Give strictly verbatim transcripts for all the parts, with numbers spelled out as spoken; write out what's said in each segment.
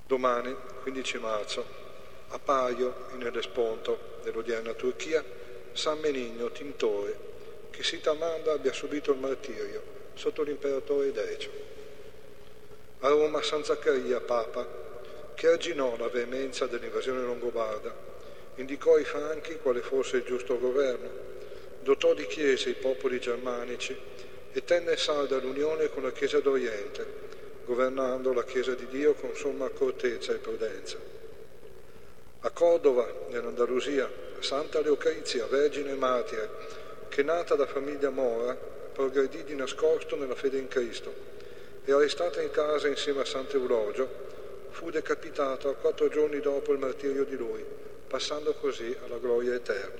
Domani, quindici marzo, a Paio, in Elesponto dell'odierna Turchia, San Benigno, tintore, che si tramanda abbia subito il martirio sotto l'imperatore Decio. A Roma San Zaccaria, Papa, che arginò la veemenza dell'invasione longobarda, indicò i Franchi quale fosse il giusto governo, dotò di chiese i popoli germanici e tenne salda l'unione con la Chiesa d'Oriente, governando la Chiesa di Dio con somma accortezza e prudenza. A Cordova, nell'Andalusia, Santa Leocrizia, vergine e martire, che nata da famiglia mora, progredì di nascosto nella fede in Cristo e arrestata in casa insieme a Sant'Eulogio, fu decapitata quattro giorni dopo il martirio di lui, passando così alla gloria eterna.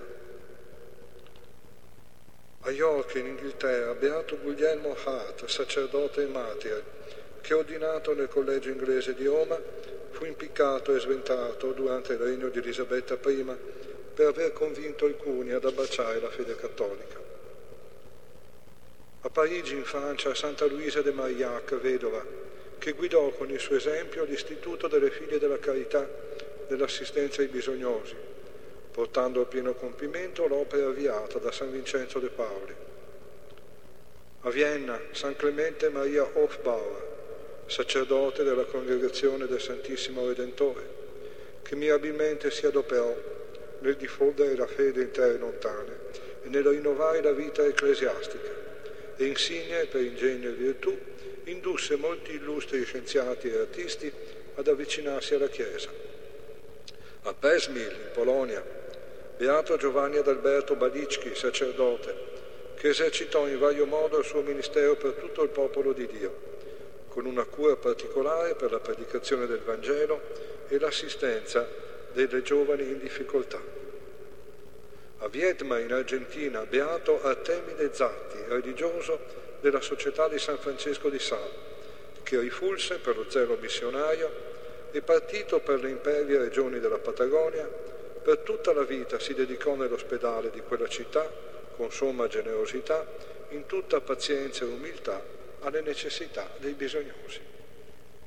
A York, in Inghilterra, beato Guglielmo Hart, sacerdote e martire, che ordinato nel collegio inglese di Roma, fu impiccato e sventato durante il regno di Elisabetta prima per aver convinto alcuni ad abbracciare la fede cattolica. A Parigi, in Francia, Santa Luisa de Marillac, vedova, che guidò con il suo esempio l'istituto delle figlie della carità, dell'assistenza ai bisognosi, portando a pieno compimento l'opera avviata da San Vincenzo de Pauli. A Vienna, San Clemente Maria Hofbauer, sacerdote della Congregazione del Santissimo Redentore, che mirabilmente si adoperò nel diffondere la fede in terre lontane e nel rinnovare la vita ecclesiastica, e insigne per ingegno e virtù indusse molti illustri scienziati e artisti ad avvicinarsi alla Chiesa. A Przemyśl, in Polonia, beato Giovanni Adalberto Balicki, sacerdote, che esercitò in vario modo il suo ministero per tutto il popolo di Dio, con una cura particolare per la predicazione del Vangelo e l'assistenza delle giovani in difficoltà. A Viedma, in Argentina, beato Artemide Zatti, religioso della Società di San Francesco di Sales, che rifulse per lo zelo missionario e, partito per le impervie regioni della Patagonia, per tutta la vita si dedicò nell'ospedale di quella città, con somma generosità, in tutta pazienza e umiltà, alle necessità dei bisognosi.